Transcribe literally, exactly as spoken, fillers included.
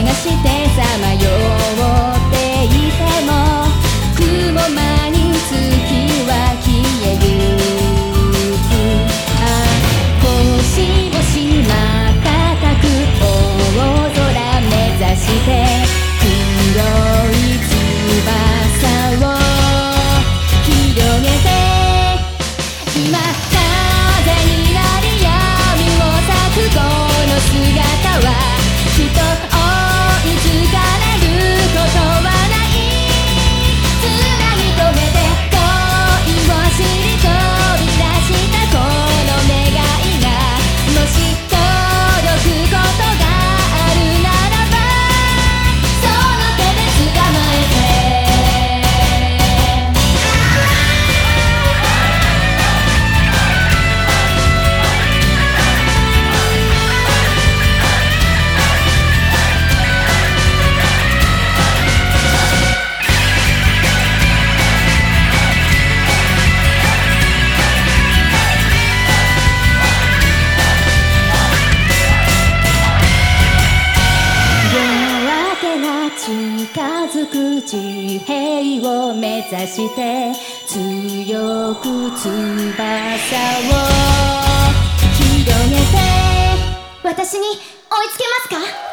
してさまよっていても雲間に月は消えゆく。あ星々瞬く大空目指して黒い翼を広げて今風になり闇を咲くこの姿はきっと追いつかれることはないつなぎ止めて恋を知り飛び出したこの願いがもし届くことがあるならばその手で捕まえて近づく地平を目指して強く翼を広げて私に追いつけますか？